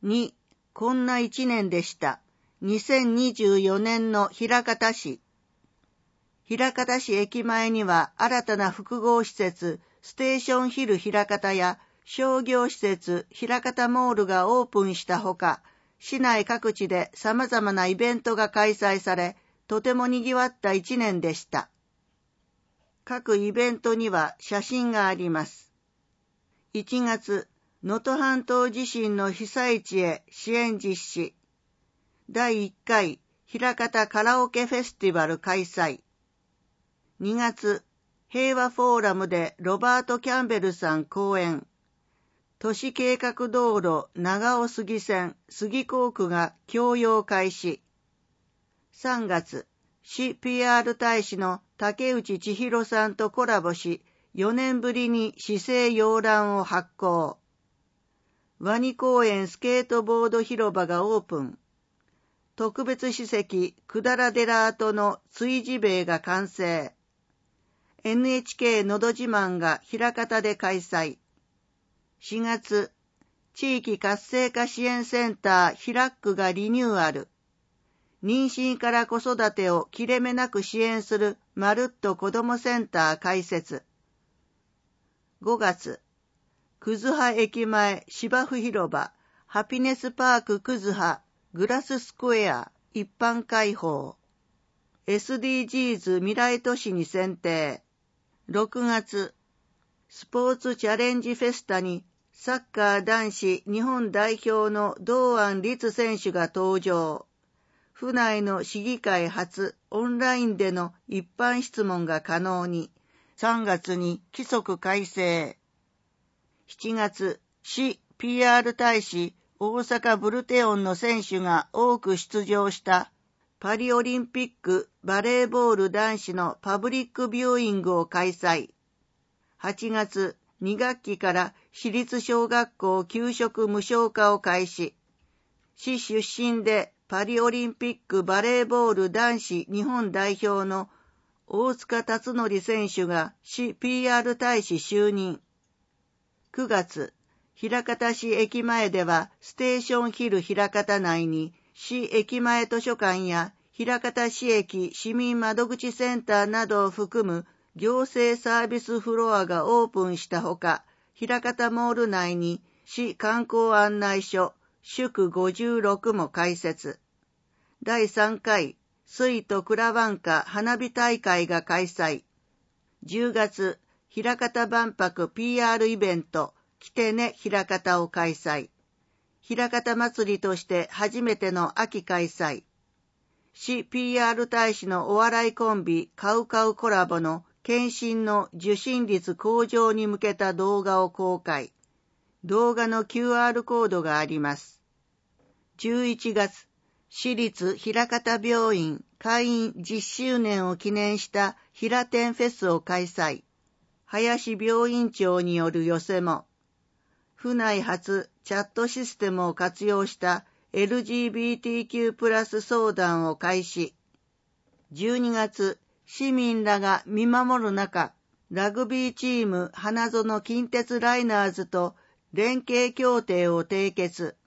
2、こんな1年でした。2024年の枚方市。枚方市駅前には新たな複合施設、ステーションヒル枚方や商業施設、枚方モールがオープンしたほか、市内各地で様々なイベントが開催され、とても賑わった1年でした。各イベントには写真があります。1月、能登半島地震の被災地へ支援実施。第1回枚方カラオケフェスティバル開催。2月、平和フォーラムでロバート・キャンベルさん講演。都市計画道路長尾杉線杉港区が供用開始。3月、市 PR 大使の竹内千尋さんとコラボし、4年ぶりに市政洋覧を発行。ワニ公園スケートボード広場がオープン。特別史跡百済寺跡の追事塀が完成。NHK のど自慢が枚方で開催。4月、地域活性化支援センターひらっくがリニューアル。妊娠から子育てを切れ目なく支援するまるっと子どもセンター開設。5月、葛葉駅前芝生広場、ハピネスパーク葛葉、グラススクエア、一般開放。SDGs 未来都市に選定。6月、スポーツチャレンジフェスタにサッカー男子日本代表の堂安律選手が登場。府内の市議会初オンラインでの一般質問が可能に。3月に規則改正。7月、市 PR 大使大阪ブルテオンの選手が多く出場したパリオリンピックバレーボール男子のパブリックビューイングを開催。8月、2学期から私立小学校給食無償化を開始。市出身でパリオリンピックバレーボール男子日本代表の大塚達則選手が市 PR 大使就任。9月、枚方市駅前ではステーションヒル枚方内に市駅前図書館や枚方市駅市民窓口センターなどを含む行政サービスフロアがオープンしたほか、枚方モール内に市観光案内所宿56も開設。第3回水とくらわんか花火大会が開催。10月、枚方万博 PR イベント来てね枚方を開催。枚方祭りとして初めての秋開催。市 PR 大使のお笑いコンビカウカウコラボの検診の受診率向上に向けた動画を公開。動画の QR コードがあります。11月、市立枚方病院開院10周年を記念した平天フェスを開催。林病院長による寄席も。府内初チャットシステムを活用した LGBTQ+ 相談を開始。12月、市民らが見守る中、ラグビーチーム花園近鉄ライナーズと連携協定を締結。